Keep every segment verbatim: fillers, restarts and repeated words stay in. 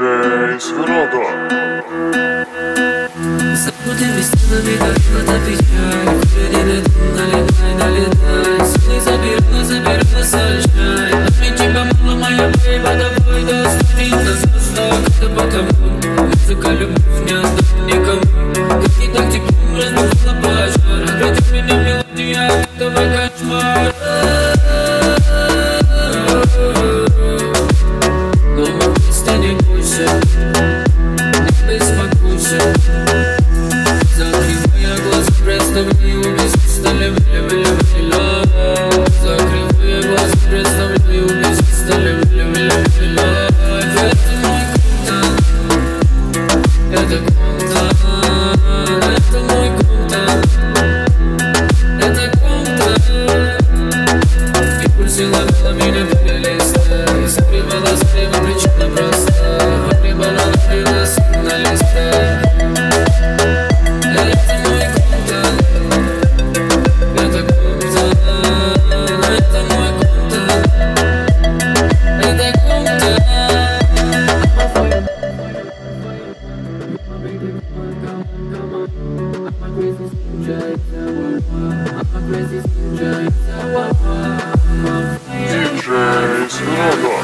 диджей Свирода. Забудем стенами, как вода печаль. Курили дым, налетай, налетай. Силой забирала, забирала, совершай. От меня тебя мало, моя бейба, давай достанет нас воздух. Это потому, музыка, любовь не отдам никому. Как не так тепло, разбухла пожар. Градит меня мелодия этого кошмара. Но мы вместе не бойся, не беспокойся. Закрывая глаза, представляю, без пистоля, миля, миля, миля. Закрывая глаза, представляю, без пистоля, миля, миля, миля. Это мой контакт, это контакт, это мой контакт, это контакт. И пульсы ловила меня перелезть. Скрывала, скрыва, причина проста. Погребала, напрягла, сын на листе. Диджей Свирода.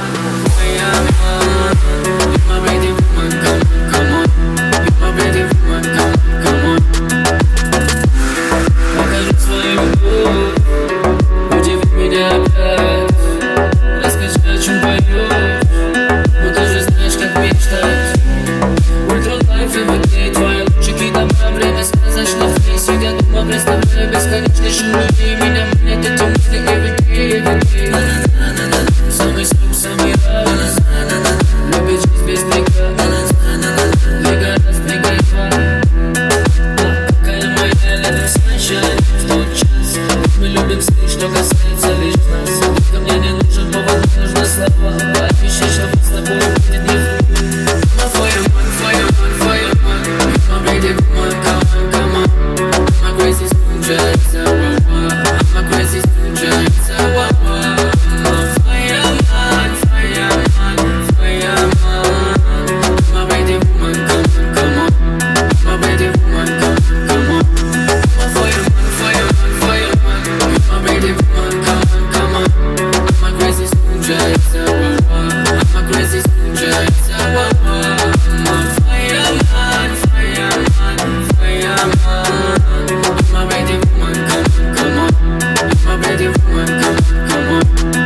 Покажи свою любовь, удиви меня опять. Расскажи, о чем поешь, но ты же знаешь, как мечтать. Ультралайф и выглядит твои лучики. Дома, время сказочных дней. Сидя дома, представляю бесконечный шум людей. Меня манят эти мысли и видеи. Самый срок, самый раз. Любит жизнь без преград. Двигай раз, двигай два. Какая моя лето сначала в тот час. Мы любим сны, что касается лишь нас. Только мне не нужен повод, нужны слова. Пообещай, что с тобой будет не хуже. Fireman, fireman, fireman. My baby, come on, come on, come on. I'm a crazy soldier, it's a war. I'm a crazy soldier, it's a war. Fireman, fireman, fireman. My baby, woman, come on, come on. My baby, woman, come on, come on. Fireman, fireman, fireman. My baby, woman, come on, come on. I'm a crazy soldier, it's a war. I'm a crazy soldier, it's a war. Fireman, fireman, fireman. My baby, woman, come on, come on. My baby, woman, come on, come on.